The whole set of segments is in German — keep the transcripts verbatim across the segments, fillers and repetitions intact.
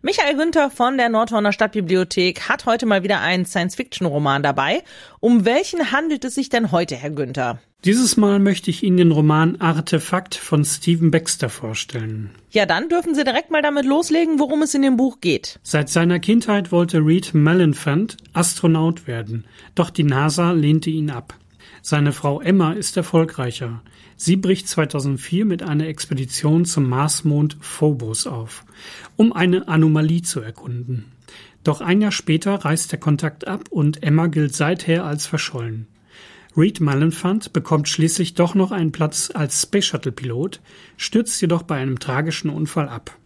Michael Günther von der Nordhorner Stadtbibliothek hat heute mal wieder einen Science-Fiction-Roman dabei. Um welchen handelt es sich denn heute, Herr Günther? Dieses Mal möchte ich Ihnen den Roman Artefakt von Stephen Baxter vorstellen. Ja, dann dürfen Sie direkt mal damit loslegen, worum es in dem Buch geht. Seit seiner Kindheit wollte Reed Malenfant Astronaut werden, doch die NASA lehnte ihn ab. Seine Frau Emma ist erfolgreicher. Sie bricht zweitausendvier mit einer Expedition zum Marsmond Phobos auf, um eine Anomalie zu erkunden. Doch ein Jahr später reißt der Kontakt ab und Emma gilt seither als verschollen. Reed Malenfant bekommt schließlich doch noch einen Platz als Space-Shuttle-Pilot, stürzt jedoch bei einem tragischen Unfall ab.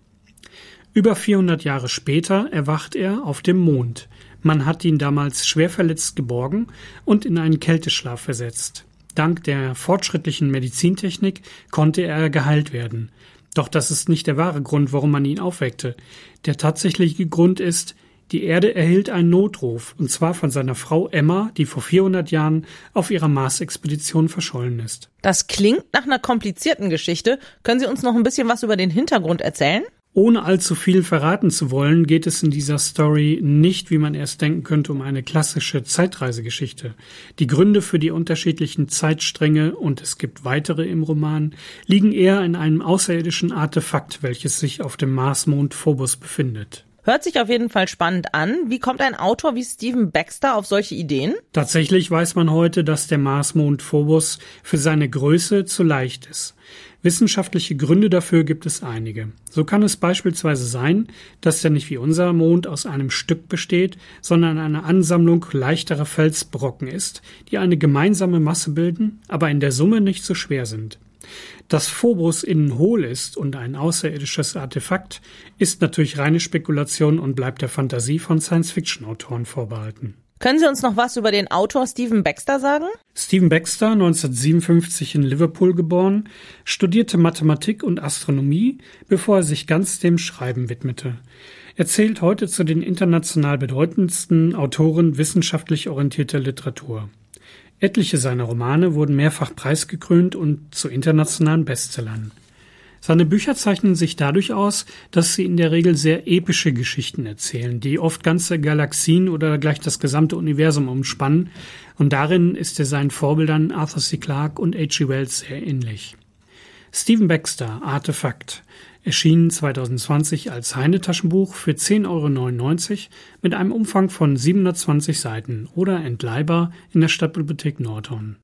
Über vierhundert Jahre später erwacht er auf dem Mond. Man hat ihn damals schwer verletzt geborgen und in einen Kälteschlaf versetzt. Dank der fortschrittlichen Medizintechnik konnte er geheilt werden. Doch das ist nicht der wahre Grund, warum man ihn aufweckte. Der tatsächliche Grund ist, die Erde erhielt einen Notruf, und zwar von seiner Frau Emma, die vor vierhundert Jahren auf ihrer Mars-Expedition verschollen ist. Das klingt nach einer komplizierten Geschichte. Können Sie uns noch ein bisschen was über den Hintergrund erzählen? Ohne allzu viel verraten zu wollen, geht es in dieser Story nicht, wie man erst denken könnte, um eine klassische Zeitreisegeschichte. Die Gründe für die unterschiedlichen Zeitstränge, und es gibt weitere im Roman, liegen eher in einem außerirdischen Artefakt, welches sich auf dem Marsmond Phobos befindet. Hört sich auf jeden Fall spannend an. Wie kommt ein Autor wie Stephen Baxter auf solche Ideen? Tatsächlich weiß man heute, dass der Marsmond Phobos für seine Größe zu leicht ist. Wissenschaftliche Gründe dafür gibt es einige. So kann es beispielsweise sein, dass er nicht wie unser Mond aus einem Stück besteht, sondern eine Ansammlung leichterer Felsbrocken ist, die eine gemeinsame Masse bilden, aber in der Summe nicht so schwer sind. Dass Phobos innen hohl ist und ein außerirdisches Artefakt, ist natürlich reine Spekulation und bleibt der Fantasie von Science-Fiction-Autoren vorbehalten. Können Sie uns noch was über den Autor Stephen Baxter sagen? Stephen Baxter, neunzehnhundertsiebenundfünfzig in Liverpool geboren, studierte Mathematik und Astronomie, bevor er sich ganz dem Schreiben widmete. Er zählt heute zu den international bedeutendsten Autoren wissenschaftlich orientierter Literatur. Etliche seiner Romane wurden mehrfach preisgekrönt und zu internationalen Bestsellern. Seine Bücher zeichnen sich dadurch aus, dass sie in der Regel sehr epische Geschichten erzählen, die oft ganze Galaxien oder gleich das gesamte Universum umspannen, und darin ist er seinen Vorbildern Arthur C. Clarke und H G Wells sehr ähnlich. Stephen Baxter, Artefakt, erschien zweitausendzwanzig als Heine-Taschenbuch für zehn Euro neunundneunzig mit einem Umfang von siebenhundertzwanzig Seiten oder entleihbar in der Stadtbibliothek Nordhorn.